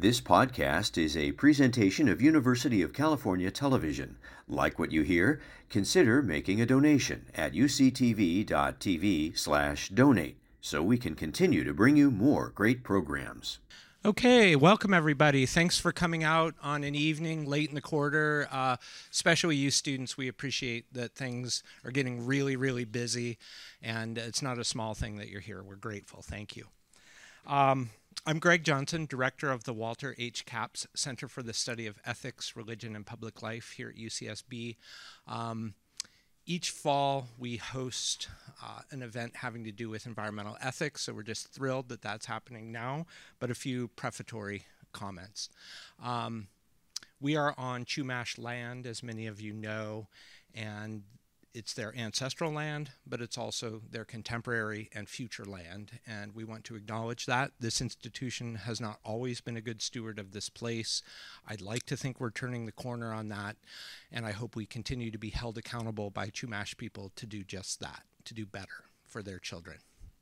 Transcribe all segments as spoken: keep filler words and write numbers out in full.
This podcast is a presentation of University of California Television. Like what you hear? Consider making a donation at uctv.tv slash donate so we can continue to bring you more great programs. Okay, welcome everybody. Thanks for coming out on an evening late in the quarter. Uh, especially you students, we appreciate that things are getting really, really busy, and it's not a small thing that you're here. We're grateful. Thank you. Um, I'm Greg Johnson, director of the Walter H. Capps Center for the Study of Ethics, Religion, and Public Life here at U C S B. Um, Each fall, we host uh, an event having to do with environmental ethics, so we're just thrilled that that's happening now, but a few prefatory comments. Um, we are on Chumash land, as many of you know, and it's their ancestral land, but it's also their contemporary and future land, and we want to acknowledge that. This institution has not always been a good steward of this place. I'd like to think we're turning the corner on that, and I hope we continue to be held accountable by Chumash people to do just that, to do better for their children.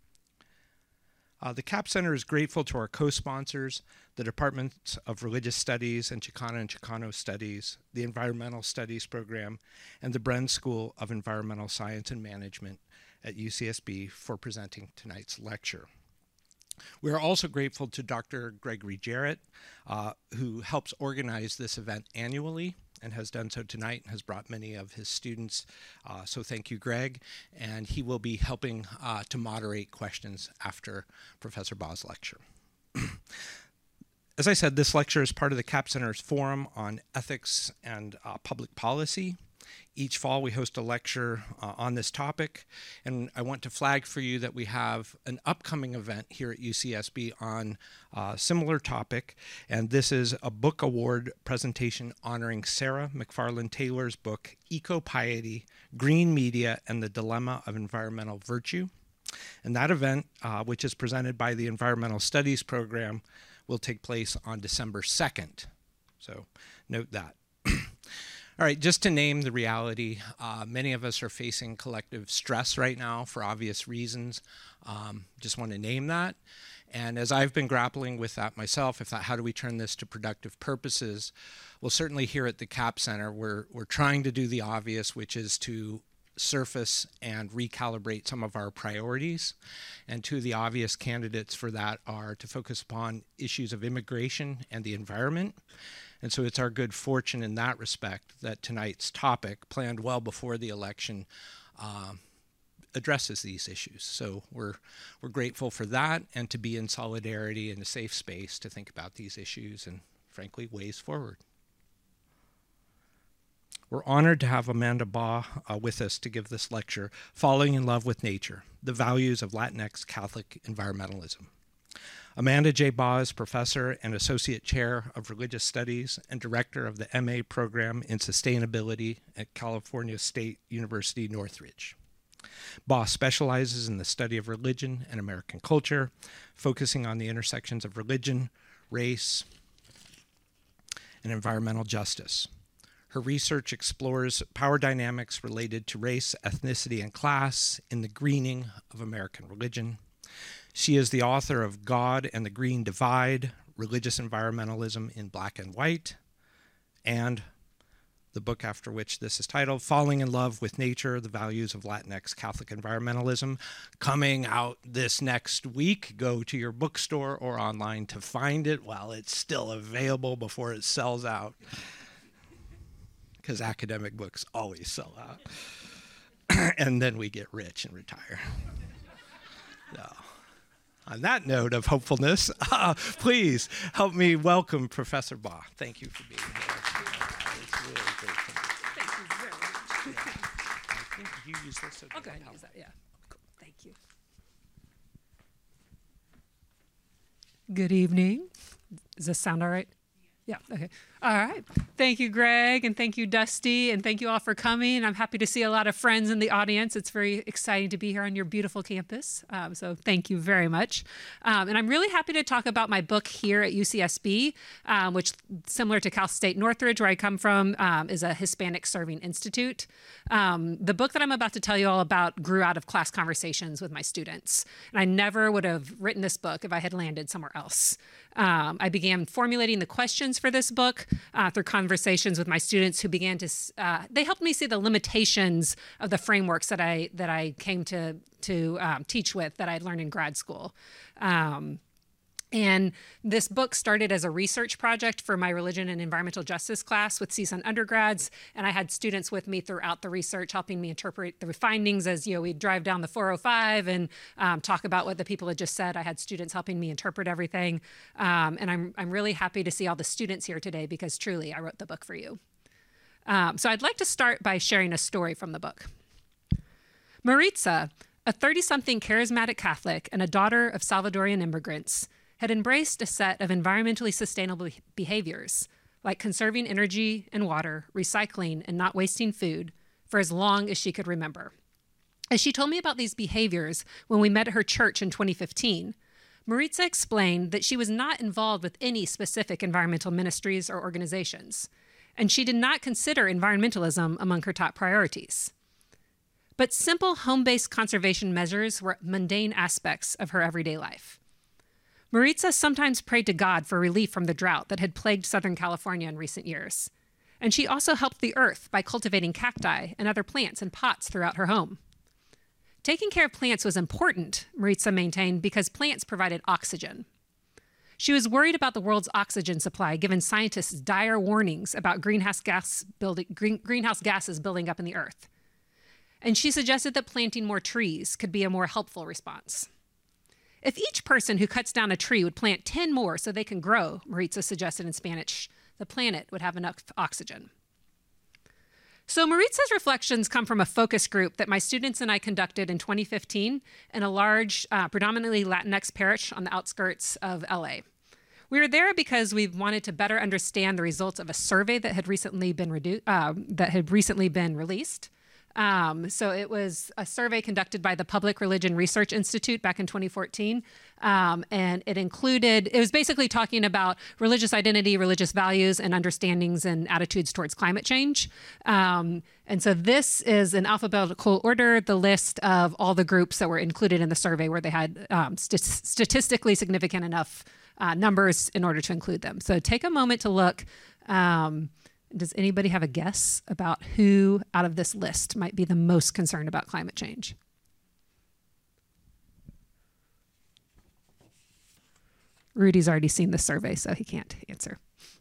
Uh, the Capps Center is grateful to our co-sponsors, the Departments of Religious Studies and Chicana and Chicano Studies, the Environmental Studies Program, and the Bren School of Environmental Science and Management at U C S B for presenting tonight's lecture. We are also grateful to Doctor Gregory Jarrett, uh, who helps organize this event annually and has done so tonight and has brought many of his students. Uh, so thank you, Greg. And he will be helping uh, to moderate questions after Professor Baugh's lecture. As I said, this lecture is part of the Capps Center's Forum on Ethics and uh, Public Policy. Each fall we host a lecture uh, on this topic, and I want to flag for you that we have an upcoming event here at U C S B on a similar topic, and this is a book award presentation honoring Sarah McFarland Taylor's book, Eco-Piety, Green Media, and the Dilemma of Environmental Virtue. And that event, uh, which is presented by the Environmental Studies Program, will take place on December second, so note that. All right, just to name the reality, uh, many of us are facing collective stress right now for obvious reasons. Um, just want to name that. And as I've been grappling with that myself, if that, how do we turn this to productive purposes? Well, certainly here at the Capps Center, we're, we're trying to do the obvious, which is to surface and recalibrate some of our priorities. And two of the obvious candidates for that are to focus upon issues of immigration and the environment. And so it's our good fortune in that respect that tonight's topic, planned well before the election, uh, addresses these issues. So we're we're grateful for that, and to be in solidarity in a safe space to think about these issues and, frankly, ways forward. We're honored to have Amanda Baugh uh, with us to give this lecture, Falling in Love with Nature, the Values of Latinx Catholic Environmentalism. Amanda J. Baugh is professor and associate chair of religious studies and director of the M A program in sustainability at California State University, Northridge. Baugh specializes in the study of religion and American culture, focusing on the intersections of religion, race, and environmental justice. Her research explores power dynamics related to race, ethnicity, and class in the greening of American religion. She is the author of God and the Green Divide, Religious Environmentalism in Black and White, and the book after which this is titled, Falling in Love with Nature, the Values of Latinx Catholic Environmentalism, coming out this next week. Go to your bookstore or online to find it while it's still available before it sells out, because academic books always sell out. And then we get rich and retire. So, on that note of hopefulness, uh, please help me welcome Professor Baugh. Thank you for being here. It's really great. Thank you very much. Yeah. I think you use this. So I'll go ahead and use that, yeah. Cool. Thank you. Good evening. Does this sound all right? Yeah, okay. All right. Thank you, Greg, and thank you, Dusty, and thank you all for coming. I'm happy to see a lot of friends in the audience. It's very exciting to be here on your beautiful campus, um, so thank you very much. Um, and I'm really happy to talk about my book here at U C S B, um, which, similar to Cal State Northridge, where I come from, um, is a Hispanic Serving Institute. Um, the book that I'm about to tell you all about grew out of class conversations with my students, and I never would have written this book if I had landed somewhere else. Um, I began formulating the questions for this book uh, through conversations with my students who began to, uh, they helped me see the limitations of the frameworks that I that I came to, to um, teach with that I'd learned in grad school. Um, And this book started as a research project for my religion and environmental justice class with C S U N undergrads. And I had students with me throughout the research, helping me interpret the findings as, you know, we'd drive down the four oh five and um, talk about what the people had just said. I had students helping me interpret everything. Um, and I'm, I'm really happy to see all the students here today because truly I wrote the book for you. Um, so I'd like to start by sharing a story from the book. Maritza, a thirty-something charismatic Catholic and a daughter of Salvadorian immigrants, had embraced a set of environmentally sustainable behaviors, like conserving energy and water, recycling, and not wasting food, for as long as she could remember. As she told me about these behaviors when we met at her church in twenty fifteen, Maritza explained that she was not involved with any specific environmental ministries or organizations, and she did not consider environmentalism among her top priorities. But simple home-based conservation measures were mundane aspects of her everyday life. Maritza sometimes prayed to God for relief from the drought that had plagued Southern California in recent years. And she also helped the earth by cultivating cacti and other plants in pots throughout her home. Taking care of plants was important, Maritza maintained, because plants provided oxygen. She was worried about the world's oxygen supply, given scientists' dire warnings about greenhouse gas building, green, greenhouse gases building up in the earth. And she suggested that planting more trees could be a more helpful response. If each person who cuts down a tree would plant ten more so they can grow, Maritza suggested in Spanish, the planet would have enough oxygen. So Maritza's reflections come from a focus group that my students and I conducted in twenty fifteen in a large, uh, predominantly Latinx parish on the outskirts of L A. We were there because we wanted to better understand the results of a survey that had recently been redu- uh, that had recently been released. Um, so it was a survey conducted by the Public Religion Research Institute back in twenty fourteen. Um, and it included, it was basically talking about religious identity, religious values, and understandings and attitudes towards climate change. Um, and so this is in alphabetical order, the list of all the groups that were included in the survey where they had um, st- statistically significant enough uh, numbers in order to include them. So take a moment to look. Um, Does anybody have a guess about who out of this list might be the most concerned about climate change? Rudy's already seen the survey, so he can't answer.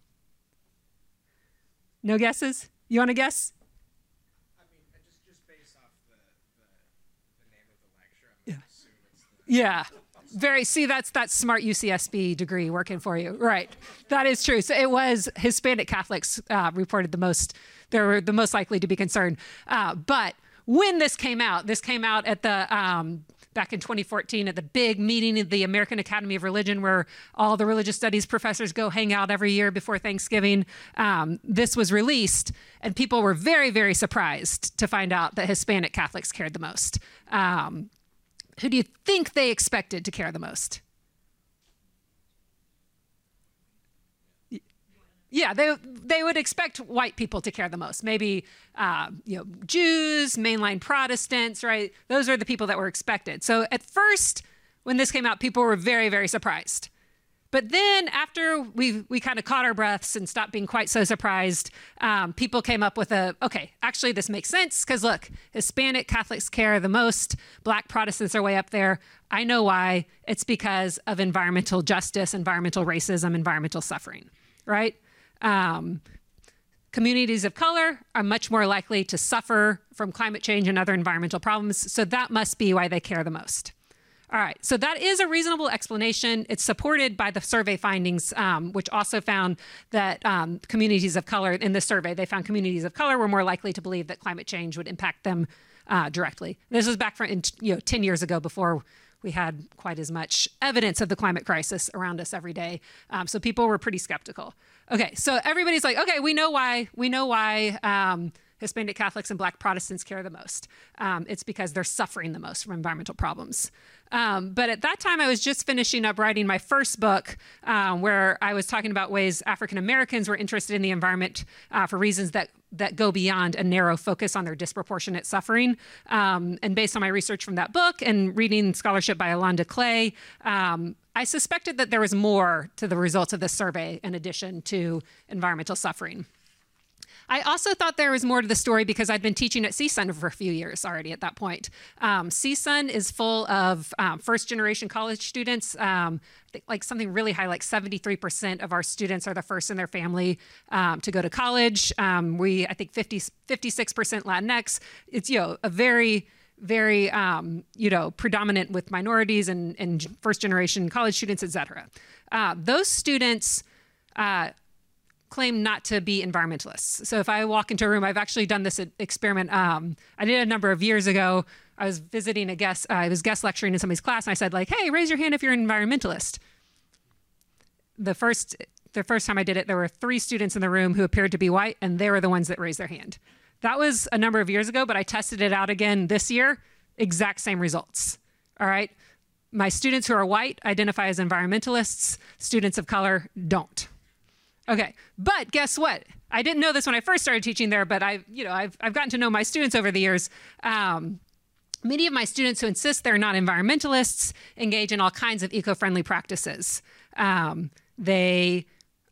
No guesses? You want to guess? I mean, just, just based off the, the, the name of the lecture, I'm going to assume it's the... Yeah. Very, see, that's that smart U C S B degree working for you. Right. That is true. So it was Hispanic Catholics uh, reported the most, they were the most likely to be concerned. Uh, but when this came out, this came out at the, um, back in twenty fourteen at the big meeting of the American Academy of Religion where all the religious studies professors go hang out every year before Thanksgiving. Um, this was released and people were very, very surprised to find out that Hispanic Catholics cared the most. Um, Who do you think they expected to care the most? Yeah, they they would expect white people to care the most. Maybe uh, you know, Jews, mainline Protestants, right? Those are the people that were expected. So at first, when this came out, people were very, very surprised. But then after we we kind of caught our breaths and stopped being quite so surprised, um, people came up with a, okay, actually this makes sense because look, Hispanic Catholics care the most, Black Protestants are way up there. I know why. It's because of environmental justice, environmental racism, environmental suffering, right? Um, communities of color are much more likely to suffer from climate change and other environmental problems, so that must be why they care the most. All right, so that is a reasonable explanation. It's supported by the survey findings, um, which also found that um, communities of color, in this survey, they found communities of color were more likely to believe that climate change would impact them uh, directly. This was back from, you know, ten years ago before we had quite as much evidence of the climate crisis around us every day. Um, so people were pretty skeptical. Okay, so everybody's like, okay, we know why. We know why um, Hispanic Catholics and Black Protestants care the most. Um, it's because they're suffering the most from environmental problems. Um, but at that time, I was just finishing up writing my first book, um, where I was talking about ways African Americans were interested in the environment uh, for reasons that that go beyond a narrow focus on their disproportionate suffering. Um, and based on my research from that book and reading scholarship by Alonda Clay, um, I suspected that there was more to the results of this survey in addition to environmental suffering. I also thought there was more to the story because I'd been teaching at C S U N for a few years already at that point. Um, C S U N is full of um, first-generation college students. Um, I think like something really high, like seventy-three percent of our students are the first in their family um, to go to college. Um, we, I think, fifty, fifty-six percent Latinx. It's, you know, a very very, um, you know, predominant with minorities and, and first-generation college students, et cetera. Uh, those students uh, claim not to be environmentalists. So if I walk into a room, I've actually done this experiment. Um, I did it a number of years ago. I was visiting a guest, uh, I was guest lecturing in somebody's class, and I said, like, hey, raise your hand if you're an environmentalist. The first, the first time I did it, there were three students in the room who appeared to be white, and they were the ones that raised their hand. That was a number of years ago, but I tested it out again this year, exact same results, all right? My students who are white identify as environmentalists, students of color don't. Okay, but guess what? I didn't know this when I first started teaching there, but I've, you know, I've, I've gotten to know my students over the years. Um, many of my students who insist they're not environmentalists engage in all kinds of eco-friendly practices. Um, they,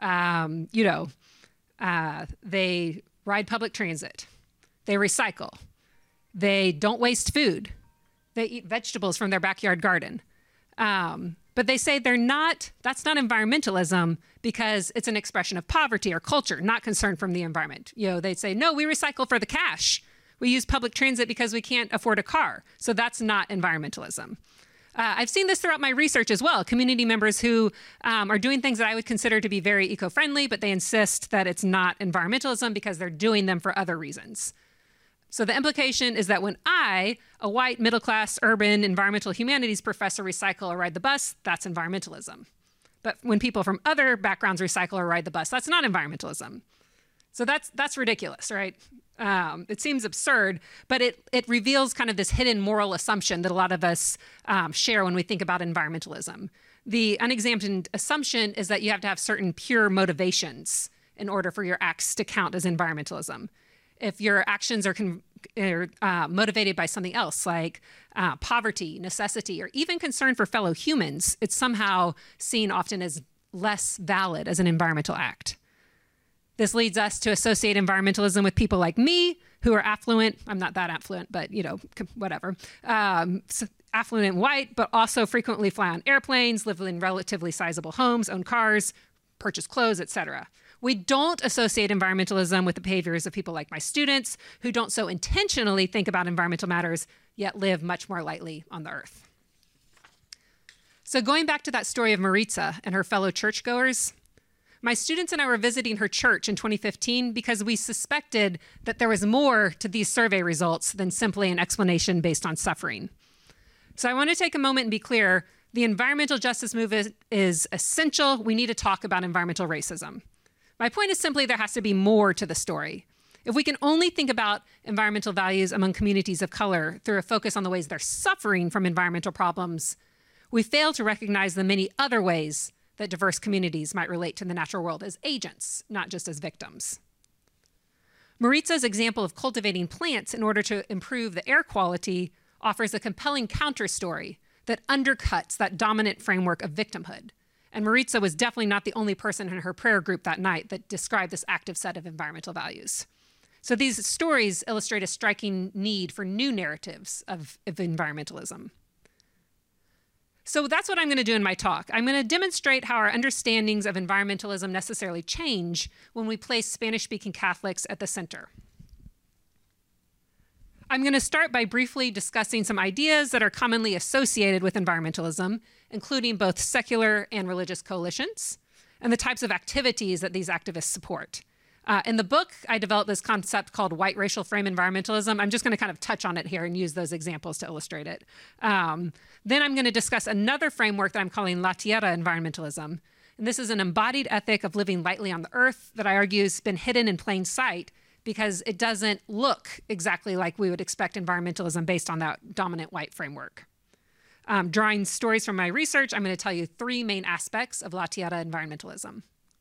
um, you know, uh, they ride public transit. They recycle. They don't waste food. They eat vegetables from their backyard garden. Um, but they say they're not, that's not environmentalism because it's an expression of poverty or culture, not concern from the environment. You know, they say, no, we recycle for the cash. We use public transit because we can't afford a car. So that's not environmentalism. Uh, I've seen this throughout my research as well. Community members who um, are doing things that I would consider to be very eco-friendly, but they insist that it's not environmentalism because they're doing them for other reasons. So the implication is that when I, a white, middle-class, urban, environmental humanities professor, recycle or ride the bus, that's environmentalism. But when people from other backgrounds recycle or ride the bus, that's not environmentalism. So that's that's ridiculous, right? Um, it seems absurd, but it it reveals kind of this hidden moral assumption that a lot of us um, share when we think about environmentalism. The unexamined assumption is that you have to have certain pure motivations in order for your acts to count as environmentalism. If your actions are, con- are uh, motivated by something else, like uh, poverty, necessity, or even concern for fellow humans, it's somehow seen often as less valid as an environmental act. This leads us to associate environmentalism with people like me, who are affluent. I'm not that affluent, but, you know, whatever. Um, so affluent and white, but also frequently fly on airplanes, live in relatively sizable homes, own cars, purchase clothes, et cetera. We don't associate environmentalism with the behaviors of people like my students who don't so intentionally think about environmental matters, yet live much more lightly on the earth. So going back to that story of Maritza and her fellow churchgoers, my students and I were visiting her church in twenty fifteen because we suspected that there was more to these survey results than simply an explanation based on suffering. So I want to take a moment and be clear, the environmental justice movement is essential. We need to talk about environmental racism. My point is simply there has to be more to the story. If we can only think about environmental values among communities of color through a focus on the ways they're suffering from environmental problems, we fail to recognize the many other ways that diverse communities might relate to the natural world as agents, not just as victims. Maritza's example of cultivating plants in order to improve the air quality offers a compelling counter-story that undercuts that dominant framework of victimhood. And Maritza was definitely not the only person in her prayer group that night that described this active set of environmental values. So these stories illustrate a striking need for new narratives of, of environmentalism. So that's what I'm going to do in my talk. I'm going to demonstrate how our understandings of environmentalism necessarily change when we place Spanish-speaking Catholics at the center. I'm going to start by briefly discussing some ideas that are commonly associated with environmentalism, including both secular and religious coalitions, and the types of activities that these activists support. Uh, in the book, I developed this concept called white racial frame environmentalism. I'm just going to kind of touch on it here and use those examples to illustrate it. Um, then I'm going to discuss another framework that I'm calling La Tierra environmentalism. And this is an embodied ethic of living lightly on the earth that I argue has been hidden in plain sight because it doesn't look exactly like we would expect environmentalism based on that dominant white framework. Um, drawing stories from my research, I'm going to tell you three main aspects of La Tierra environmentalism.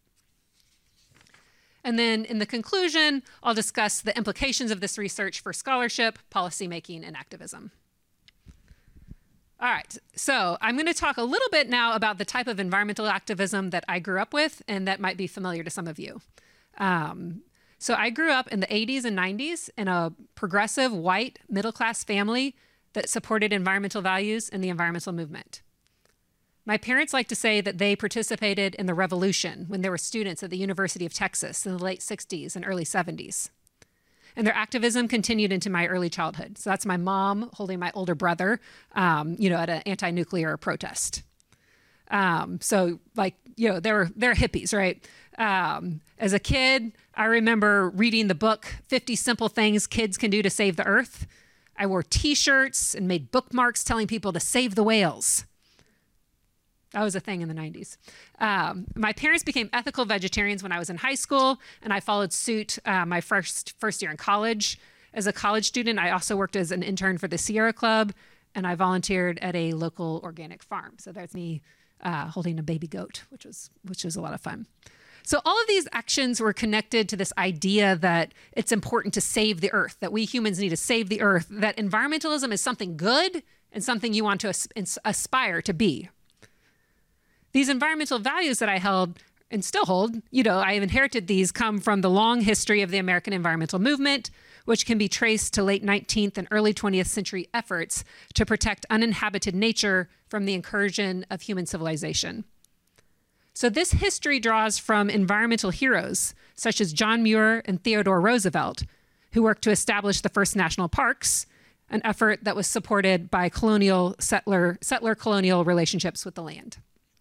And then in the conclusion, I'll discuss the implications of this research for scholarship, policymaking, and activism. All right, so I'm going to talk a little bit now about the type of environmental activism that I grew up with and that might be familiar to some of you. Um, so I grew up in the eighties and nineties in a progressive, white, middle-class family that supported environmental values and the environmental movement. My parents like to say that they participated in the revolution when they were students at the University of Texas in the late sixties and early seventies. And their activism continued into my early childhood. So that's my mom holding my older brother, um, you know, at an anti-nuclear protest. Um, so like, you know, they're, they're hippies, right? Um, as a kid, I remember reading the book, fifty Simple Things Kids Can Do to Save the Earth. I wore t-shirts and made bookmarks telling people to save the whales. That was a thing in the nineties. Um, my parents became ethical vegetarians when I was in high school, and I followed suit uh, my first, first year in college. As a college student, I also worked as an intern for the Sierra Club, and I volunteered at a local organic farm. So there's me uh, holding a baby goat, which was, which was a lot of fun. So all of these actions were connected to this idea that it's important to save the earth, that we humans need to save the earth, that environmentalism is something good and something you want to as- aspire to be. These environmental values that I held and still hold, you know, I have inherited these, come from the long history of the American environmental movement, which can be traced to late nineteenth and early twentieth century efforts to protect uninhabited nature from the incursion of human civilization. So this history draws from environmental heroes such as John Muir and Theodore Roosevelt, who worked to establish the first national parks, an effort that was supported by colonial settler, settler-colonial relationships with the land.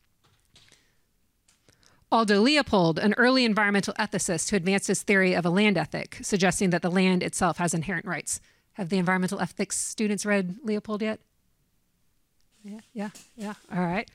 Aldo Leopold, an early environmental ethicist who advanced his theory of a land ethic, suggesting that the land itself has inherent rights. Have the environmental ethics students read Leopold yet? Yeah, yeah, yeah, all right.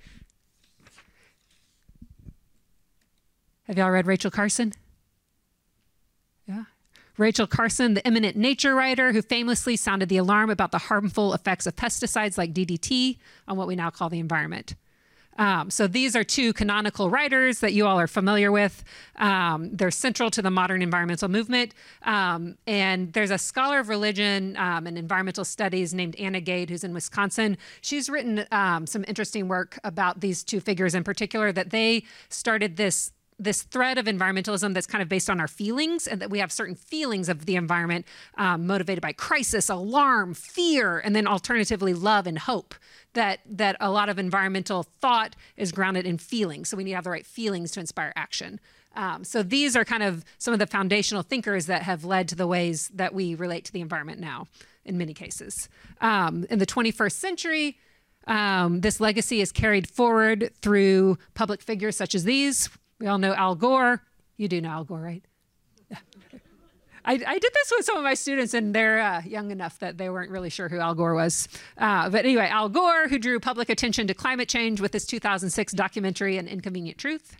Have y'all read Rachel Carson? Yeah. Rachel Carson, the eminent nature writer who famously sounded the alarm about the harmful effects of pesticides like D D T on what we now call the environment. Um, so these are two canonical writers that you all are familiar with. Um, they're central to the modern environmental movement. Um, and there's a scholar of religion um, and environmental studies named Anna Gade, who's in Wisconsin. She's written um, some interesting work about these two figures in particular, that they started this this thread of environmentalism that's kind of based on our feelings, and that we have certain feelings of the environment um, motivated by crisis, alarm, fear, and then alternatively love and hope. That that a lot of environmental thought is grounded in feelings. So we need to have the right feelings to inspire action. Um, so these are kind of some of the foundational thinkers that have led to the ways that we relate to the environment now, in many cases. Um, in the twenty-first century, um, this legacy is carried forward through public figures such as these. We all know Al Gore. You do know Al Gore, right? Yeah. I, I did this with some of my students, and they're uh, young enough that they weren't really sure who Al Gore was. Uh, but anyway, Al Gore, who drew public attention to climate change with his two thousand six documentary, An Inconvenient Truth.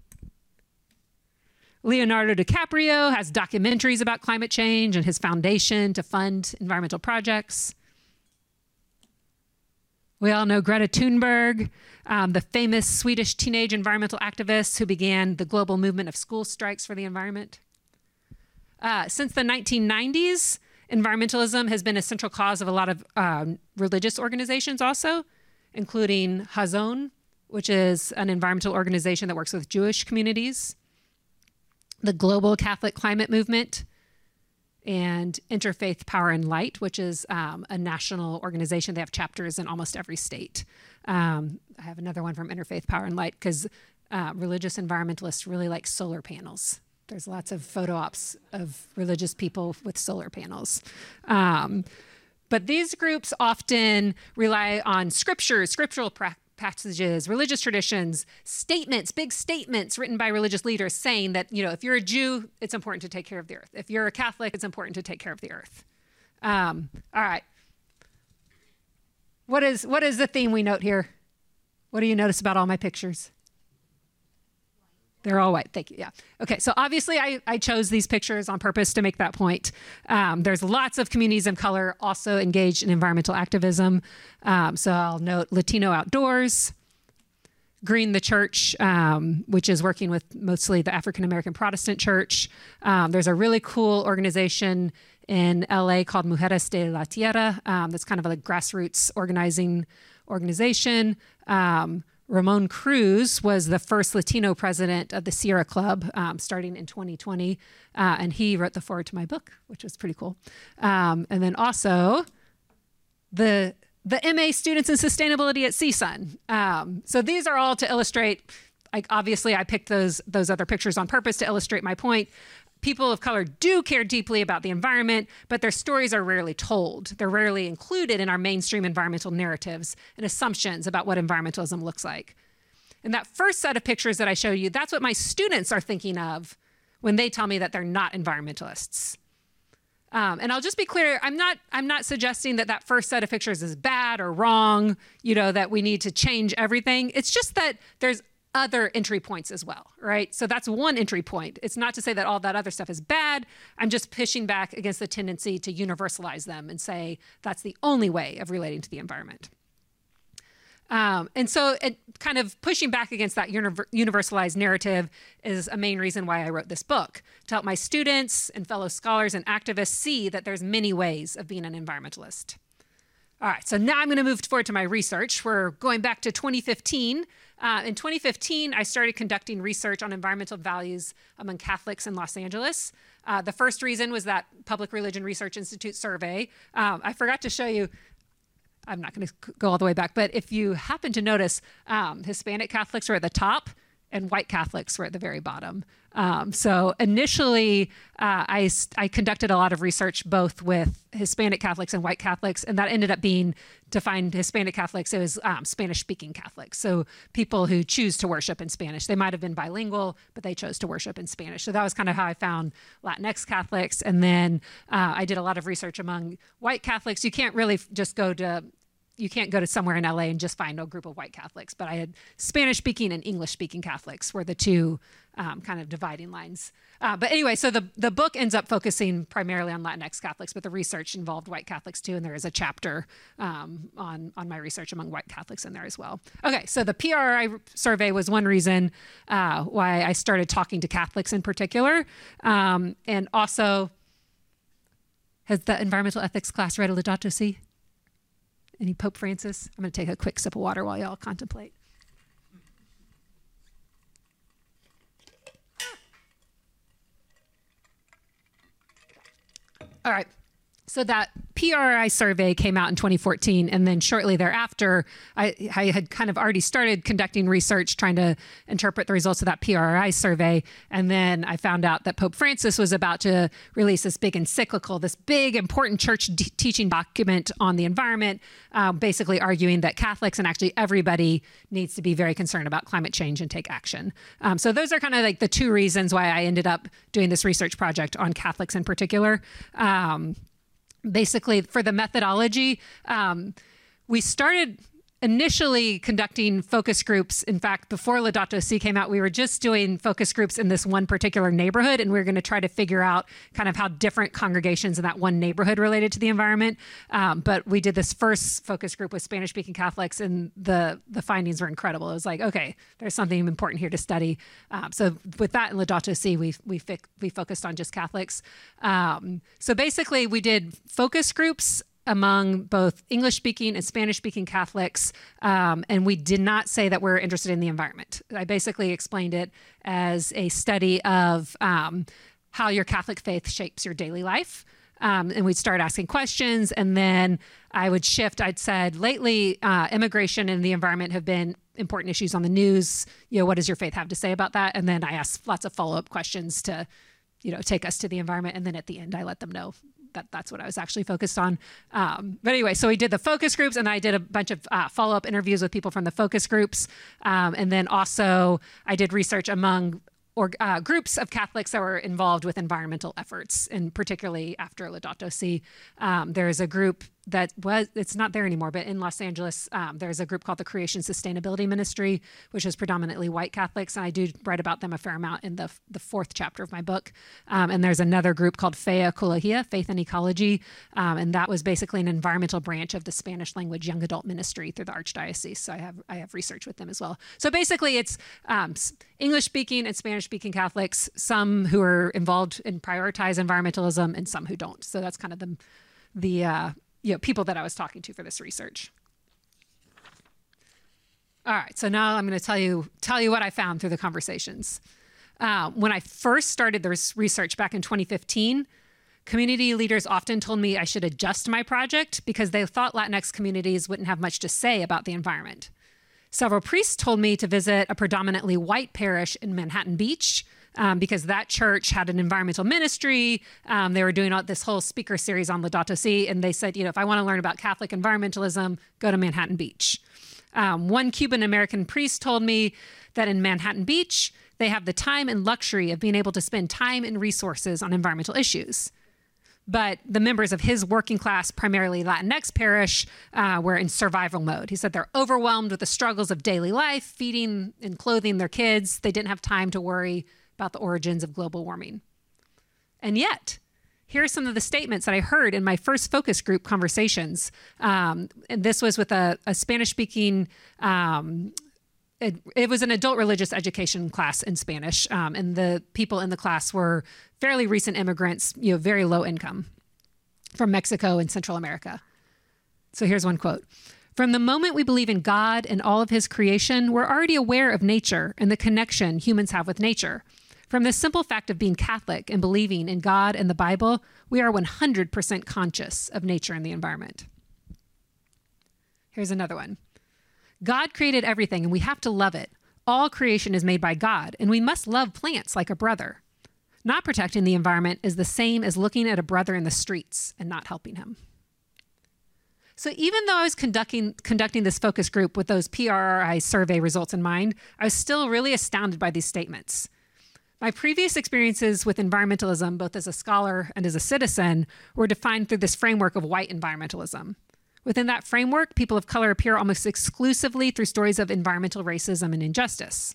Leonardo DiCaprio has documentaries about climate change and his foundation to fund environmental projects. We all know Greta Thunberg, um, the famous Swedish teenage environmental activist who began the global movement of school strikes for the environment. Uh, since the nineteen nineties, environmentalism has been a central cause of a lot of um, religious organizations also, including Hazon, which is an environmental organization that works with Jewish communities, the Global Catholic Climate Movement, and Interfaith Power and Light, which is um, a national organization. They have chapters in almost every state. Um, I have another one from Interfaith Power and Light because uh, religious environmentalists really like solar panels. There's lots of photo ops of religious people with solar panels. Um, but these groups often rely on scripture, scriptural pra- passages, religious traditions, statements, big statements written by religious leaders saying that, you know, if you're a Jew, it's important to take care of the earth. If you're a Catholic, it's important to take care of the earth. Um, all right. What is, what is the theme we note here? What do you notice about all my pictures? They're all white. Thank you. Yeah. Okay. So obviously I, I chose these pictures on purpose to make that point. Um, there's lots of communities of color also engaged in environmental activism. Um, so I'll note Latino Outdoors, Green the Church, um, which is working with mostly the African-American Protestant church. Um, there's a really cool organization in L A called Mujeres de la Tierra. Um, that's kind of a like grassroots organizing organization. Um, Ramon Cruz was the first Latino president of the Sierra Club, um, starting in twenty twenty, uh, and he wrote the foreword to my book, which was pretty cool. Um, and then also the the M A students in sustainability at C S U N. Um, so these are all to illustrate. Like obviously, I picked those those other pictures on purpose to illustrate my point. People of color do care deeply about the environment, but their stories are rarely told. They're rarely included in our mainstream environmental narratives and assumptions about what environmentalism looks like. And that first set of pictures that I showed you, that's what my students are thinking of when they tell me that they're not environmentalists. Um, and I'll just be clear, I'm not, I'm not suggesting that that first set of pictures is bad or wrong, you know, that we need to change everything. It's just that there's other entry points as well, right? So that's one entry point. It's not to say that all that other stuff is bad. I'm just pushing back against the tendency to universalize them and say that's the only way of relating to the environment. Um, and so it kind of pushing back against that univer- universalized narrative is a main reason why I wrote this book, to help my students and fellow scholars and activists see that there's many ways of being an environmentalist. All right, so now I'm going to move forward to my research. We're going back to twenty fifteen. Uh, in twenty fifteen, I started conducting research on environmental values among Catholics in Los Angeles. Uh, the first reason was that Public Religion Research Institute survey. Um, I forgot to show you, I'm not going to go all the way back, but if you happen to notice, um, Hispanic Catholics were at the top and white Catholics were at the very bottom. Um, so initially, uh, I, I conducted a lot of research both with Hispanic Catholics and white Catholics, and that ended up being, to find Hispanic Catholics, it was um, Spanish-speaking Catholics. So people who choose to worship in Spanish. They might have been bilingual, but they chose to worship in Spanish. So that was kind of how I found Latinx Catholics. And then uh, I did a lot of research among white Catholics. You can't really just go to You can't go to somewhere in L A and just find a group of white Catholics, but I had Spanish-speaking and English-speaking Catholics were the two um, kind of dividing lines. Uh, but anyway, so the, the book ends up focusing primarily on Latinx Catholics, but the research involved white Catholics too, and there is a chapter um, on, on my research among white Catholics in there as well. Okay, so the P R I survey was one reason uh, why I started talking to Catholics in particular, um, and also, has the environmental ethics class read Laudato Si'? Any Pope Francis? I'm going to take a quick sip of water while y'all contemplate. All right. So that P R I survey came out in twenty fourteen, and then shortly thereafter, I, I had kind of already started conducting research trying to interpret the results of that P R I survey, and then I found out that Pope Francis was about to release this big encyclical, this big important church d- teaching document on the environment, uh, basically arguing that Catholics and actually everybody needs to be very concerned about climate change and take action. Um, so those are kind of like the two reasons why I ended up doing this research project on Catholics in particular. Um, Basically, for the methodology, um, we started initially conducting focus groups. In fact, before Laudato Si' came out, we were just doing focus groups in this one particular neighborhood, and we were going to try to figure out kind of how different congregations in that one neighborhood related to the environment. Um, but we did this first focus group with Spanish-speaking Catholics, and the, the findings were incredible. It was like, okay, there's something important here to study. Um, so with that in Laudato Si', we we, fi- we focused on just Catholics. Um, so basically, we did focus groups among both English-speaking and Spanish-speaking Catholics, um, and we did not say that we're interested in the environment. I basically explained it as a study of um, how your Catholic faith shapes your daily life. Um, and we'd start asking questions, and then I would shift. I'd said, lately, uh, immigration and the environment have been important issues on the news. You know, what does your faith have to say about that? And then I asked lots of follow-up questions to, you know, take us to the environment. And then at the end, I let them know that that's what I was actually focused on. Um, but anyway, so we did the focus groups, and I did a bunch of uh, follow-up interviews with people from the focus groups. Um, and then also I did research among or uh, groups of Catholics that were involved with environmental efforts, and particularly after Laudato Si. Um, there's a group that was, it's not there anymore, but in Los Angeles, um, there's a group called the Creation Sustainability Ministry, which is predominantly white Catholics, and I do write about them a fair amount in the, the fourth chapter of my book. Um, and there's another group called Fe Ecología, Faith and Ecology, um, and that was basically an environmental branch of the Spanish language young adult ministry through the Archdiocese, so I have I have research with them as well. So basically it's um, English-speaking and Spanish-speaking Catholics, some who are involved in prioritize environmentalism and some who don't. So that's kind of the, the uh, you know, people that I was talking to for this research. All right, so now I'm going to tell you tell you what I found through the conversations. Uh, when I first started this research back in twenty fifteen, community leaders often told me I should adjust my project because they thought Latinx communities wouldn't have much to say about the environment. Several priests told me to visit a predominantly white parish in Manhattan Beach, Um, because that church had an environmental ministry. Um, they were doing all, this whole speaker series on Laudato Si, and they said, you know, if I want to learn about Catholic environmentalism, go to Manhattan Beach. Um, one Cuban-American priest told me that in Manhattan Beach, they have the time and luxury of being able to spend time and resources on environmental issues. But the members of his working class, primarily Latinx parish, uh, were in survival mode. He said they're overwhelmed with the struggles of daily life, feeding and clothing their kids. They didn't have time to worry about the origins of global warming. And yet, here are some of the statements that I heard in my first focus group conversations. Um, and this was with a, a Spanish-speaking, um, it, it was an adult religious education class in Spanish. Um, and the people in the class were fairly recent immigrants, you know, very low income from Mexico and Central America. So here's one quote. From the moment we believe in God and all of his creation, we're already aware of nature and the connection humans have with nature. From the simple fact of being Catholic and believing in God and the Bible, we are one hundred percent conscious of nature and the environment. Here's another one. God created everything and we have to love it. All creation is made by God and we must love plants like a brother. Not protecting the environment is the same as looking at a brother in the streets and not helping him. So even though I was conducting conducting this focus group with those P R R I survey results in mind, I was still really astounded by these statements. My previous experiences with environmentalism, both as a scholar and as a citizen, were defined through this framework of white environmentalism. Within that framework, people of color appear almost exclusively through stories of environmental racism and injustice.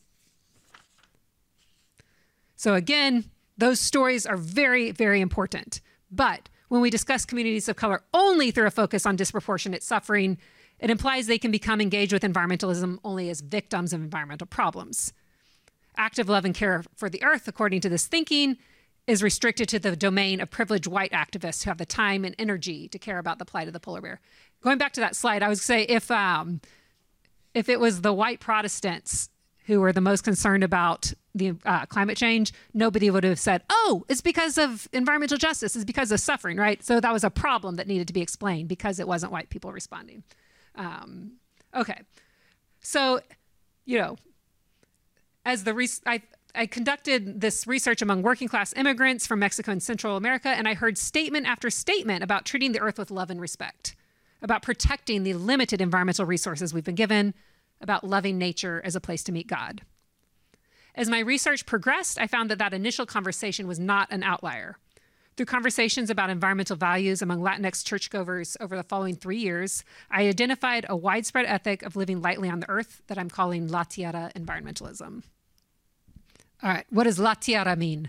So again, those stories are very, very important. But when we discuss communities of color only through a focus on disproportionate suffering, it implies they can become engaged with environmentalism only as victims of environmental problems. Active love and care for the earth, according to this thinking, is restricted to the domain of privileged white activists who have the time and energy to care about the plight of the polar bear. Going back to that slide, I would say if um, if it was the white Protestants who were the most concerned about the uh, climate change, nobody would have said, oh, it's because of environmental justice, it's because of suffering, right? So that was a problem that needed to be explained because it wasn't white people responding. Um, okay, so, you know, as the, re- I, I conducted this research among working class immigrants from Mexico and Central America, and I heard statement after statement about treating the earth with love and respect, about protecting the limited environmental resources we've been given, about loving nature as a place to meet God. As my research progressed, I found that that initial conversation was not an outlier. Through conversations about environmental values among Latinx churchgoers over the following three years, I identified a widespread ethic of living lightly on the earth that I'm calling La Tierra environmentalism. All right, what does La Tierra mean?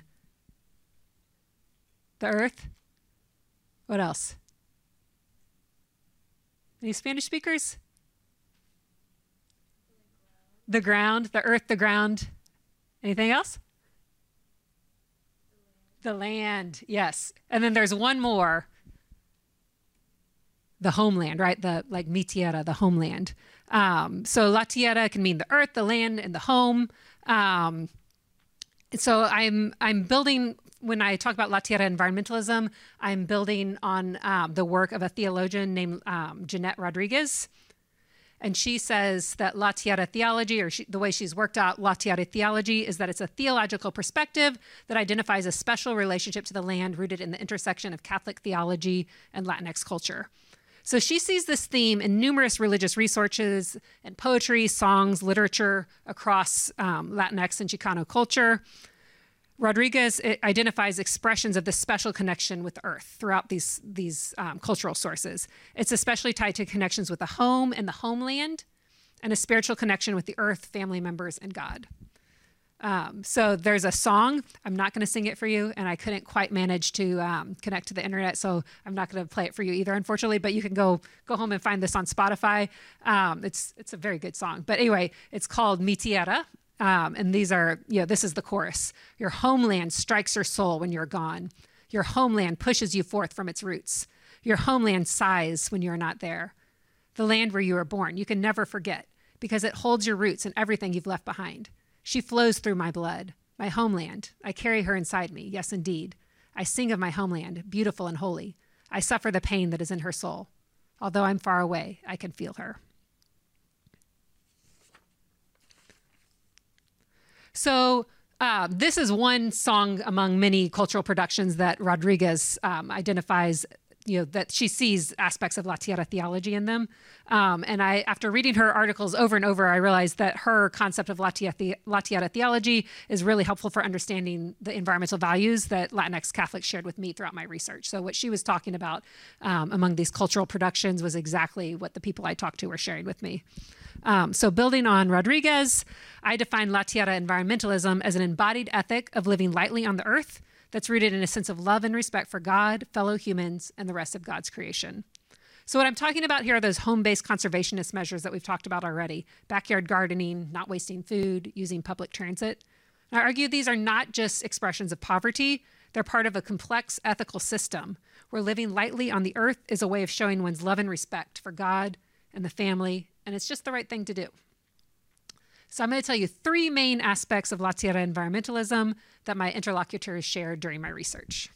The earth? What else? Any Spanish speakers? The ground, the earth, the ground. Anything else? The land, yes. And then there's one more. The homeland, right? The like mi tierra, the homeland. Um, so La Tierra can mean the earth, the land, and the home. Um, so I'm I'm building, when I talk about La Tierra environmentalism, I'm building on um, the work of a theologian named um, Jeanette Rodriguez. And she says that La Tierra theology, or she, the way she's worked out La Tierra theology, is that it's a theological perspective that identifies a special relationship to the land rooted in the intersection of Catholic theology and Latinx culture. So she sees this theme in numerous religious resources and poetry, songs, literature across um, Latinx and Chicano culture. Rodriguez identifies expressions of this special connection with the earth throughout these, these um, cultural sources. It's especially tied to connections with the home and the homeland, and a spiritual connection with the earth, family members, and God. Um, so there's a song. I'm not going to sing it for you, and I couldn't quite manage to um, connect to the internet, so I'm not going to play it for you either, unfortunately. But you can go go home and find this on Spotify. Um, it's it's a very good song. But anyway, it's called Mi Tierra. Um, and these are, you know, this is the chorus. Your homeland strikes your soul when you're gone. Your homeland pushes you forth from its roots. Your homeland sighs when you're not there. The land where you were born, you can never forget because it holds your roots and everything you've left behind. She flows through my blood, my homeland. I carry her inside me. Yes, indeed. I sing of my homeland, beautiful and holy. I suffer the pain that is in her soul. Although I'm far away, I can feel her. So uh, this is one song among many cultural productions that Rodriguez um, identifies, you know, that she sees aspects of La Tierra theology in them. Um, and I, after reading her articles over and over, I realized that her concept of La Tierra, the, La Tierra theology is really helpful for understanding the environmental values that Latinx Catholics shared with me throughout my research. So what she was talking about um, among these cultural productions was exactly what the people I talked to were sharing with me. Um, so building on Rodriguez, I define La Tierra environmentalism as an embodied ethic of living lightly on the earth that's rooted in a sense of love and respect for God, fellow humans, and the rest of God's creation. So what I'm talking about here are those home-based conservationist measures that we've talked about already: backyard gardening, not wasting food, using public transit. And I argue these are not just expressions of poverty. They're part of a complex ethical system where living lightly on the earth is a way of showing one's love and respect for God and the family, and it's just the right thing to do. So I'm going to tell you three main aspects of La Tierra environmentalism that my interlocutors shared during my research.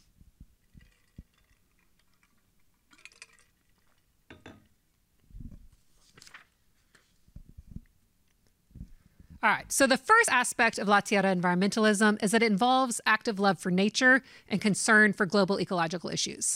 All right, so the first aspect of La Tierra environmentalism is that it involves active love for nature and concern for global ecological issues.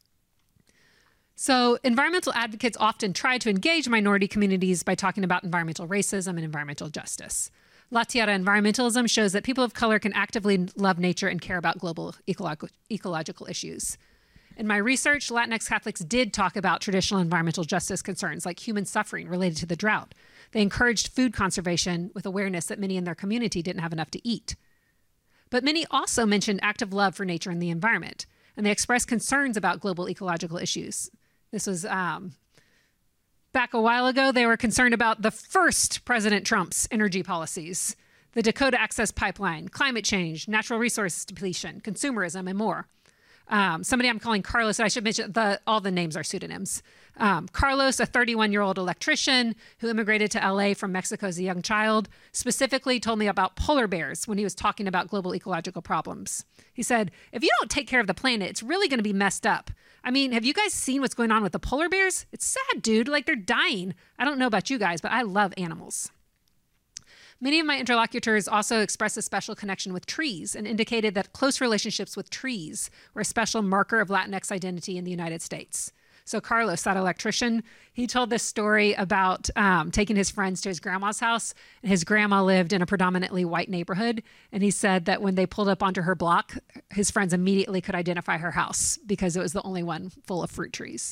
So environmental advocates often try to engage minority communities by talking about environmental racism and environmental justice. La Tierra environmentalism shows that people of color can actively love nature and care about global ecolo- ecological issues. In my research, Latinx Catholics did talk about traditional environmental justice concerns like human suffering related to the drought. They encouraged food conservation with awareness that many in their community didn't have enough to eat. But many also mentioned active love for nature and the environment, and they expressed concerns about global ecological issues. This was um, back a while ago. They were concerned about the first President Trump's energy policies, the Dakota Access Pipeline, climate change, natural resource depletion, consumerism, and more. Um, somebody I'm calling Carlos, I should mention the, all the names are pseudonyms. Um, Carlos, a thirty-one-year-old electrician who immigrated to L A from Mexico as a young child, specifically told me about polar bears when he was talking about global ecological problems. He said, if you don't take care of the planet, it's really going to be messed up. I mean, have you guys seen what's going on with the polar bears? It's sad, dude. Like, they're dying. I don't know about you guys, but I love animals. Many of my interlocutors also expressed a special connection with trees and indicated that close relationships with trees were a special marker of Latinx identity in the United States. So Carlos, that electrician, he told this story about um, taking his friends to his grandma's house. And his grandma lived in a predominantly white neighborhood. And he said that when they pulled up onto her block, his friends immediately could identify her house because it was the only one full of fruit trees.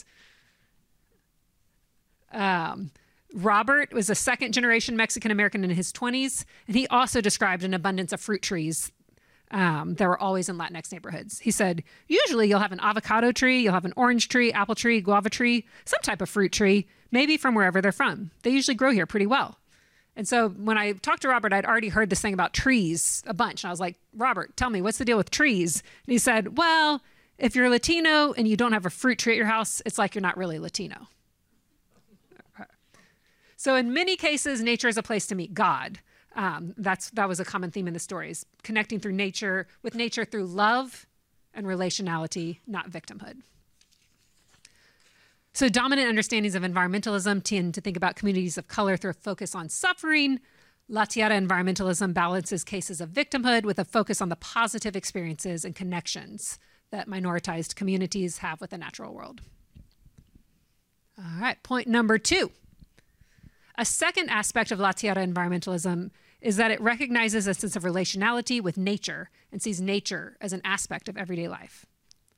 Um, Robert was a second generation Mexican-American in his twenties. And he also described an abundance of fruit trees Um, that were always in Latinx neighborhoods. He said, usually you'll have an avocado tree, you'll have an orange tree, apple tree, guava tree, some type of fruit tree, maybe from wherever they're from. They usually grow here pretty well. And so when I talked to Robert, I'd already heard this thing about trees a bunch. And I was like, Robert, tell me, what's the deal with trees? And he said, well, if you're Latino and you don't have a fruit tree at your house, it's like you're not really Latino. So in many cases, nature is a place to meet God. Um, that's that was a common theme in the stories, connecting through nature, with nature through love and relationality, not victimhood. So dominant understandings of environmentalism tend to think about communities of color through a focus on suffering. La Tierra environmentalism balances cases of victimhood with a focus on the positive experiences and connections that minoritized communities have with the natural world. All right, point number two. A second aspect of La Tierra environmentalism is that it recognizes a sense of relationality with nature and sees nature as an aspect of everyday life.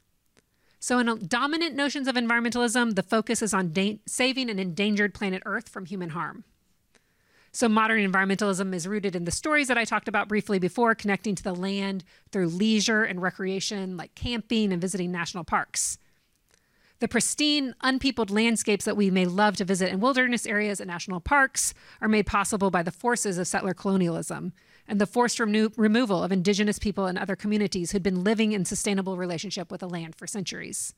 So in dominant notions of environmentalism, the focus is on da- saving an endangered planet Earth from human harm. So modern environmentalism is rooted in the stories that I talked about briefly before, connecting to the land through leisure and recreation like camping and visiting national parks. The pristine, unpeopled landscapes that we may love to visit in wilderness areas and national parks are made possible by the forces of settler colonialism and the forced remo- removal of indigenous people and other communities who'd been living in sustainable relationship with the land for centuries.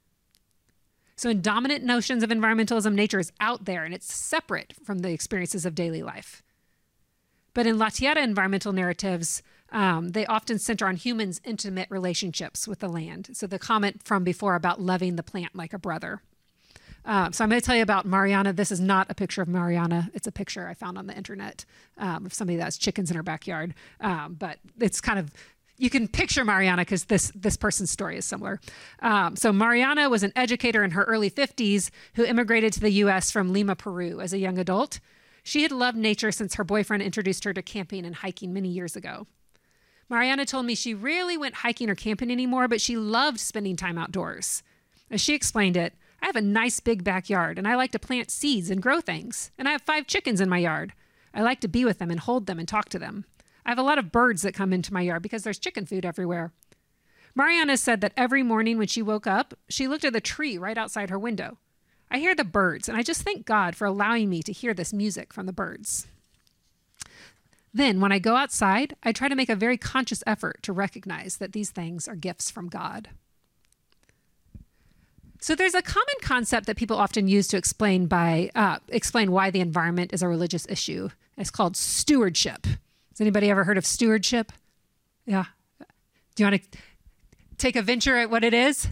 So in dominant notions of environmentalism, nature is out there and it's separate from the experiences of daily life. But in La Tierra environmental narratives, um, they often center on humans' intimate relationships with the land. So the comment from before about loving the plant like a brother. Um, so I'm going to tell you about Mariana. This is not a picture of Mariana. It's a picture I found on the internet um, of somebody that has chickens in her backyard. Um, but it's kind of, you can picture Mariana because this, this person's story is similar. Um, so Mariana was an educator in her early fifties who immigrated to the U S from Lima, Peru as a young adult. She had loved nature since her boyfriend introduced her to camping and hiking many years ago. Mariana told me she rarely went hiking or camping anymore, but she loved spending time outdoors. As she explained it, I have a nice big backyard and I like to plant seeds and grow things. And I have five chickens in my yard. I like to be with them and hold them and talk to them. I have a lot of birds that come into my yard because there's chicken food everywhere. Mariana said that every morning when she woke up, she looked at the tree right outside her window. I hear the birds and I just thank God for allowing me to hear this music from the birds. Then when I go outside, I try to make a very conscious effort to recognize that these things are gifts from God. So there's a common concept that people often use to explain by uh, explain why the environment is a religious issue. It's called stewardship. Has anybody ever heard of stewardship? Yeah. Do you want to take a venture at what it is?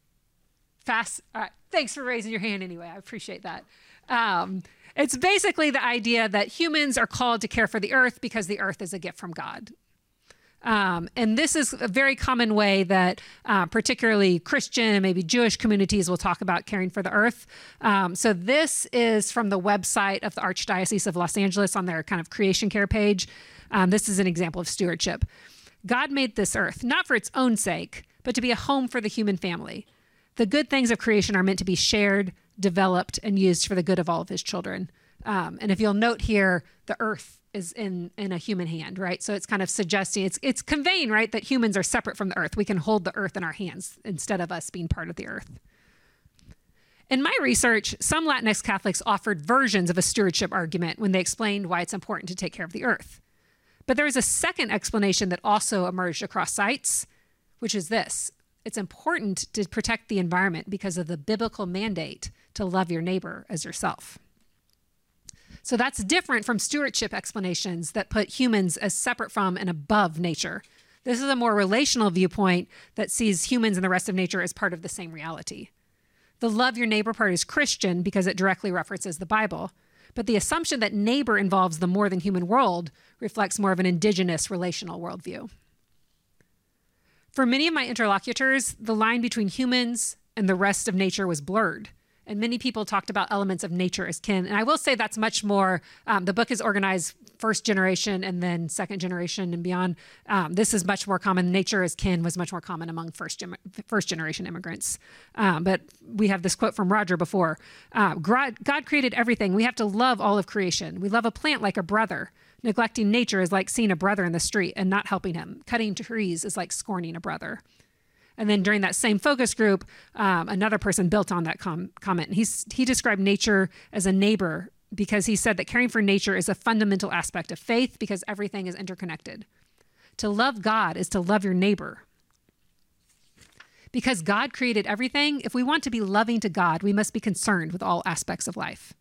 Fast. All right. Thanks for raising your hand anyway. I appreciate that. Um, it's basically the idea that humans are called to care for the earth because the earth is a gift from God. Um, and this is a very common way that uh, particularly Christian and maybe Jewish communities will talk about caring for the earth. Um, so this is from the website of the Archdiocese of Los Angeles on their kind of creation care page. Um, this is an example of stewardship. God made this earth, not for its own sake, but to be a home for the human family. The good things of creation are meant to be shared, developed, and used for the good of all of his children. Um, and if you'll note here, the earth is in, in a human hand, right? So it's kind of suggesting, it's it's conveying, right, that humans are separate from the earth. We can hold the earth in our hands instead of us being part of the earth. In my research, some Latinx Catholics offered versions of a stewardship argument when they explained why it's important to take care of the earth. But there is a second explanation that also emerged across sites, which is this. It's important to protect the environment because of the biblical mandate to love your neighbor as yourself. So that's different from stewardship explanations that put humans as separate from and above nature. This is a more relational viewpoint that sees humans and the rest of nature as part of the same reality. The love your neighbor part is Christian because it directly references the Bible, but the assumption that neighbor involves the more than human world reflects more of an indigenous relational worldview. For many of my interlocutors, the line between humans and the rest of nature was blurred. And many people talked about elements of nature as kin. And I will say that's much more, um, the book is organized first generation and then second generation and beyond. Um, this is much more common. Nature as kin was much more common among first, gen- first generation immigrants. Um, but we have this quote from Roger before. Uh, God created everything. We have to love all of creation. We love a plant like a brother. Neglecting nature is like seeing a brother in the street and not helping him. Cutting trees is like scorning a brother. And then during that same focus group, um, another person built on that com- comment. And he's, he described nature as a neighbor because he said that caring for nature is a fundamental aspect of faith because everything is interconnected. To love God is to love your neighbor. Because God created everything, if we want to be loving to God, we must be concerned with all aspects of life.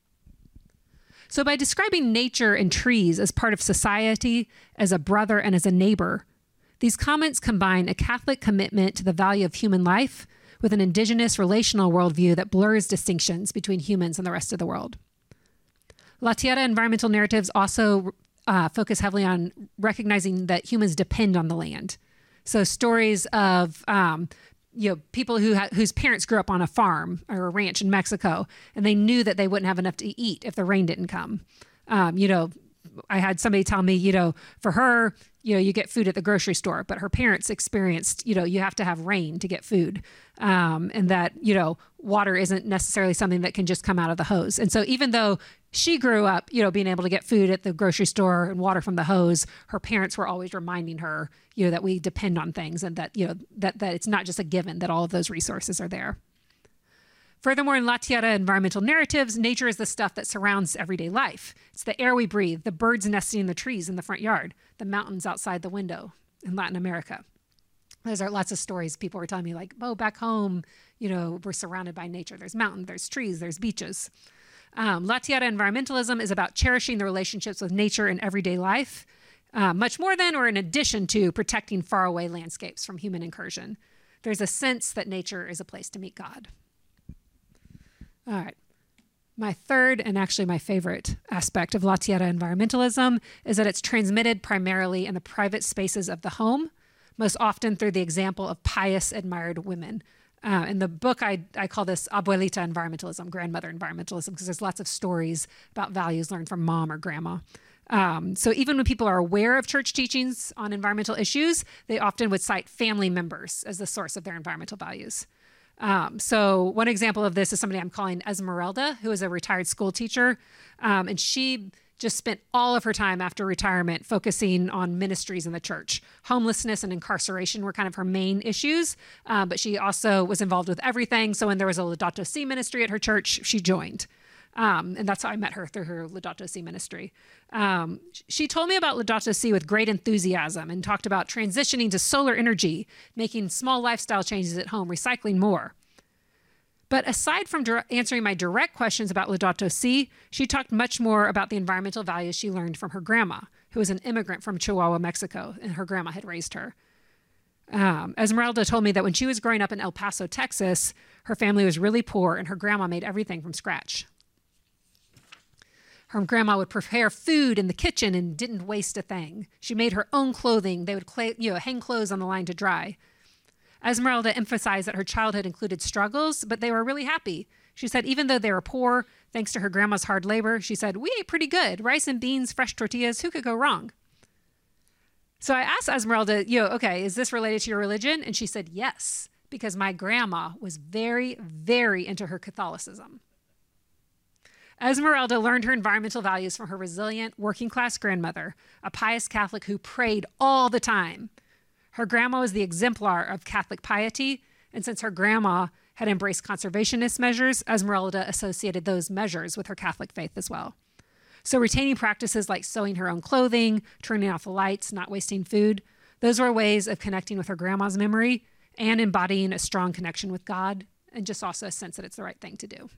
So by describing nature and trees as part of society, as a brother, and as a neighbor, these comments combine a Catholic commitment to the value of human life with an indigenous relational worldview that blurs distinctions between humans and the rest of the world. La Tierra environmental narratives also uh, focus heavily on recognizing that humans depend on the land. So stories of um, you know, people who ha- whose parents grew up on a farm or a ranch in Mexico, and they knew that they wouldn't have enough to eat if the rain didn't come. Um, you know, I had somebody tell me, you know, for her, you know, you get food at the grocery store, but her parents experienced, you know, you have to have rain to get food. Um, and that, you know, water isn't necessarily something that can just come out of the hose. And so even though she grew up, you know, being able to get food at the grocery store and water from the hose, her parents were always reminding her, you know, that we depend on things and that, you know, that, that it's not just a given that all of those resources are there. Furthermore, in La Tierra environmental narratives, nature is the stuff that surrounds everyday life. It's the air we breathe, the birds nesting in the trees in the front yard, the mountains outside the window in Latin America. There's lots of stories people were telling me like, oh, back home, you know, we're surrounded by nature. There's mountains, there's trees, there's beaches. Um, La Tierra environmentalism is about cherishing the relationships with nature in everyday life, uh, much more than or in addition to protecting faraway landscapes from human incursion. There's a sense that nature is a place to meet God. All right. My third and actually my favorite aspect of La Tierra environmentalism is that it's transmitted primarily in the private spaces of the home, most often through the example of pious, admired women. Uh, in the book, I, I call this abuelita environmentalism, grandmother environmentalism, because there's lots of stories about values learned from mom or grandma. Um, so even when people are aware of church teachings on environmental issues, they often would cite family members as the source of their environmental values. Um, so one example of this is somebody I'm calling Esmeralda, who is a retired school teacher. Um, and she just spent all of her time after retirement focusing on ministries in the church. Homelessness and incarceration were kind of her main issues, um, but she also was involved with everything. So when there was a Laudato Si ministry at her church, she joined. Um, and that's how I met her, through her Laudato Si ministry. Um, she told me about Laudato Si with great enthusiasm and talked about transitioning to solar energy, making small lifestyle changes at home, recycling more. But aside from dir- answering my direct questions about Laudato Si, she talked much more about the environmental values she learned from her grandma, who was an immigrant from Chihuahua, Mexico, and her grandma had raised her. Um, Esmeralda told me that when she was growing up in El Paso, Texas, her family was really poor and her grandma made everything from scratch. Her grandma would prepare food in the kitchen and didn't waste a thing. She made her own clothing. They would cl- you know, hang clothes on the line to dry. Esmeralda emphasized that her childhood included struggles, but they were really happy. She said even though they were poor, thanks to her grandma's hard labor, she said, we ate pretty good. Rice and beans, fresh tortillas, who could go wrong? So I asked Esmeralda, you know, okay, is this related to your religion? And she said, yes, because my grandma was very, very into her Catholicism. Esmeralda learned her environmental values from her resilient, working-class grandmother, a pious Catholic who prayed all the time. Her grandma was the exemplar of Catholic piety, and since her grandma had embraced conservationist measures, Esmeralda associated those measures with her Catholic faith as well. So retaining practices like sewing her own clothing, turning off the lights, not wasting food, those were ways of connecting with her grandma's memory and embodying a strong connection with God, and just also a sense that it's the right thing to do.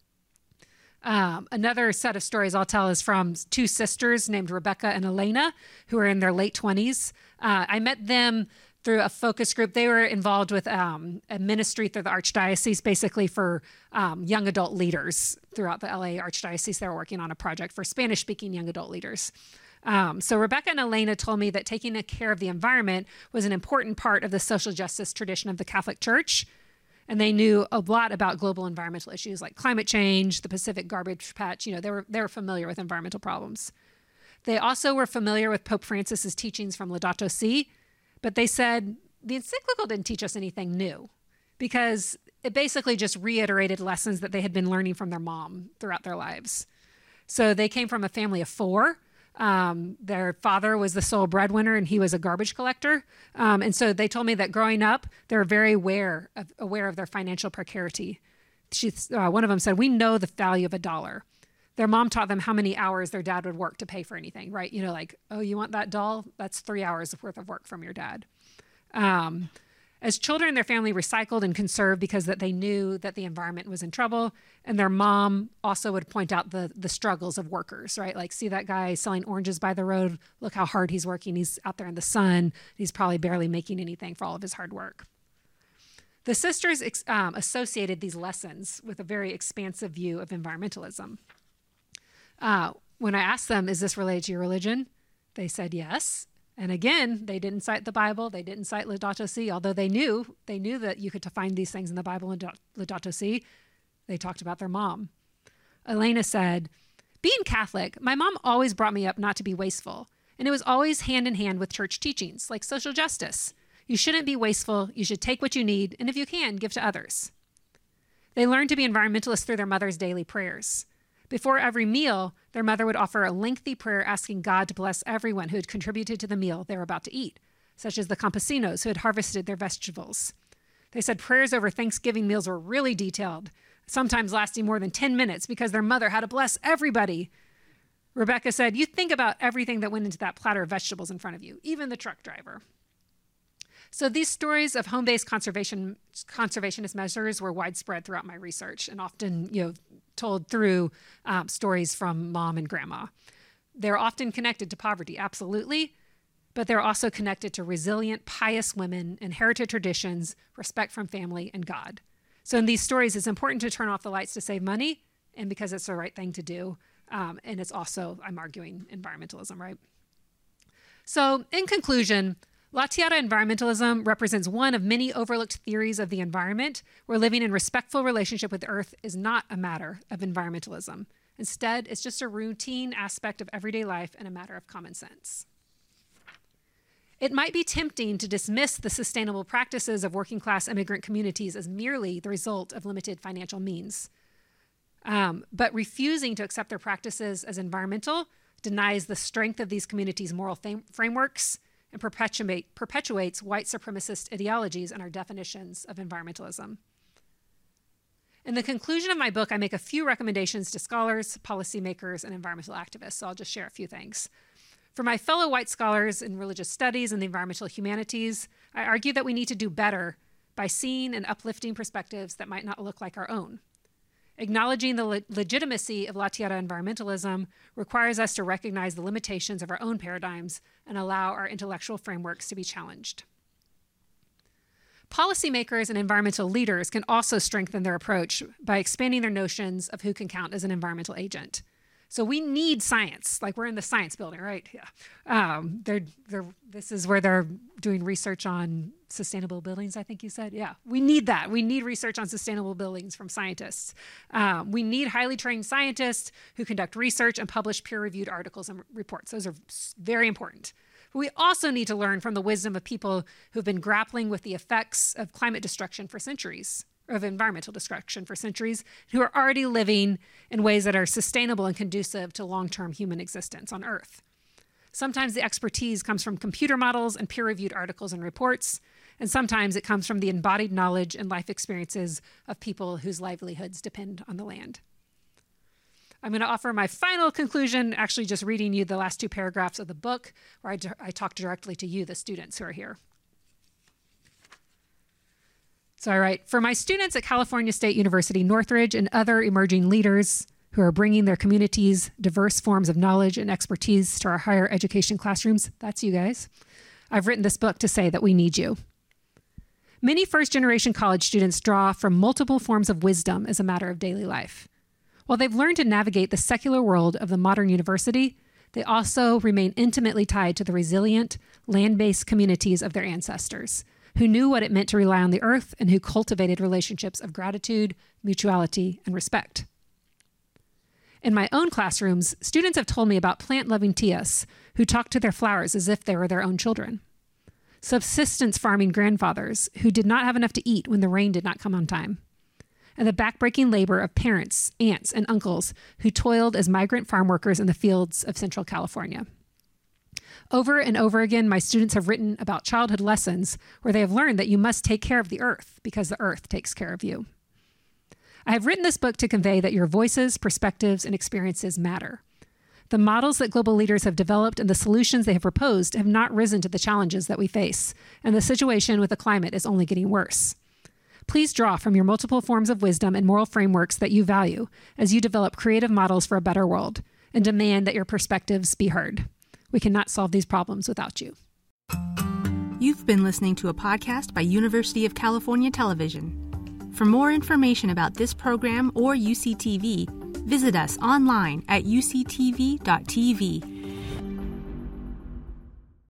Um, another set of stories I'll tell is from two sisters named Rebecca and Elena, who are in their late twenties. Uh, I met them through a focus group. They were involved with um, a ministry through the Archdiocese, basically for um, young adult leaders throughout the L A Archdiocese. They were working on a project for Spanish-speaking young adult leaders. Um, so Rebecca and Elena told me that taking care of the environment was an important part of the social justice tradition of the Catholic Church. And they knew a lot about global environmental issues like climate change, the Pacific garbage patch. You know, they were they were familiar with environmental problems. They also were familiar with Pope Francis's teachings from Laudato Si, but they said the encyclical didn't teach us anything new because it basically just reiterated lessons that they had been learning from their mom throughout their lives. So they came from a family of four. Um, their father was the sole breadwinner and he was a garbage collector. Um, and so they told me that growing up, they were very aware of, aware of their financial precarity. She, uh, one of them said, we know the value of a dollar. Their mom taught them how many hours their dad would work to pay for anything, right? You know, like, oh, you want that doll? That's three hours worth of work from your dad. Um, As children, their family recycled and conserved because that they knew that the environment was in trouble. And their mom also would point out the the struggles of workers, right? Like, see that guy selling oranges by the road? Look how hard he's working. He's out there in the sun. He's probably barely making anything for all of his hard work. The sisters um, associated these lessons with a very expansive view of environmentalism. Uh, when I asked them, is this related to your religion? They said yes. And again, they didn't cite the Bible. They didn't cite Laudato Si, although they knew they knew that you could find these things in the Bible and Laudato Si. They talked about their mom. Elena said, being Catholic, my mom always brought me up not to be wasteful. And it was always hand in hand with church teachings, like social justice. You shouldn't be wasteful. You should take what you need, and if you can, give to others. They learned to be environmentalists through their mother's daily prayers. Before every meal, their mother would offer a lengthy prayer asking God to bless everyone who had contributed to the meal they were about to eat, such as the campesinos who had harvested their vegetables. They said prayers over Thanksgiving meals were really detailed, sometimes lasting more than ten minutes because their mother had to bless everybody. Rebecca said, you think about everything that went into that platter of vegetables in front of you, even the truck driver. So these stories of home-based conservation conservationist measures were widespread throughout my research and often, you know, told through um, stories from mom and grandma. They're often connected to poverty, absolutely, but they're also connected to resilient, pious women, inherited traditions, respect from family and God. So in these stories, it's important to turn off the lights to save money, and because it's the right thing to do. Um, and it's also, I'm arguing, environmentalism, right? So in conclusion, La Tierra environmentalism represents one of many overlooked theories of the environment where living in respectful relationship with the earth is not a matter of environmentalism. Instead, it's just a routine aspect of everyday life and a matter of common sense. It might be tempting to dismiss the sustainable practices of working class immigrant communities as merely the result of limited financial means. Um, but refusing to accept their practices as environmental denies the strength of these communities' moral fam- frameworks and perpetuate, perpetuates white supremacist ideologies and our definitions of environmentalism. In the conclusion of my book, I make a few recommendations to scholars, policymakers, and environmental activists, so I'll just share a few things. For my fellow white scholars in religious studies and the environmental humanities, I argue that we need to do better by seeing and uplifting perspectives that might not look like our own. Acknowledging the le- legitimacy of La Tierra environmentalism requires us to recognize the limitations of our own paradigms and allow our intellectual frameworks to be challenged. Policymakers and environmental leaders can also strengthen their approach by expanding their notions of who can count as an environmental agent. So we need science, like we're in the science building, right? Yeah. Um, they're, they're, this is where they're doing research on sustainable buildings, I think you said. Yeah, we need that. We need research on sustainable buildings from scientists. Um, we need highly trained scientists who conduct research and publish peer-reviewed articles and reports. Those are very important. But we also need to learn from the wisdom of people who've been grappling with the effects of climate destruction for centuries, of environmental destruction for centuries, who are already living in ways that are sustainable and conducive to long-term human existence on Earth. Sometimes the expertise comes from computer models and peer-reviewed articles and reports, and sometimes it comes from the embodied knowledge and life experiences of people whose livelihoods depend on the land. I'm going to offer my final conclusion, actually just reading you the last two paragraphs of the book, where I, I talk directly to you, the students who are here. So I write, for my students at California State University, Northridge, and other emerging leaders who are bringing their communities diverse forms of knowledge and expertise to our higher education classrooms, that's you guys, I've written this book to say that we need you. Many first-generation college students draw from multiple forms of wisdom as a matter of daily life. While they've learned to navigate the secular world of the modern university, they also remain intimately tied to the resilient, land-based communities of their ancestors, who knew what it meant to rely on the earth and who cultivated relationships of gratitude, mutuality, and respect. In my own classrooms, students have told me about plant-loving tias who talked to their flowers as if they were their own children. Subsistence farming grandfathers who did not have enough to eat when the rain did not come on time. And the backbreaking labor of parents, aunts, and uncles who toiled as migrant farm workers in the fields of Central California. Over and over again, my students have written about childhood lessons where they have learned that you must take care of the earth because the earth takes care of you. I have written this book to convey that your voices, perspectives, and experiences matter. The models that global leaders have developed and the solutions they have proposed have not risen to the challenges that we face, and the situation with the climate is only getting worse. Please draw from your multiple forms of wisdom and moral frameworks that you value as you develop creative models for a better world, and demand that your perspectives be heard. We cannot solve these problems without you. You've been listening to a podcast by University of California Television. For more information about this program or U C T V, visit us online at u c t v dot t v.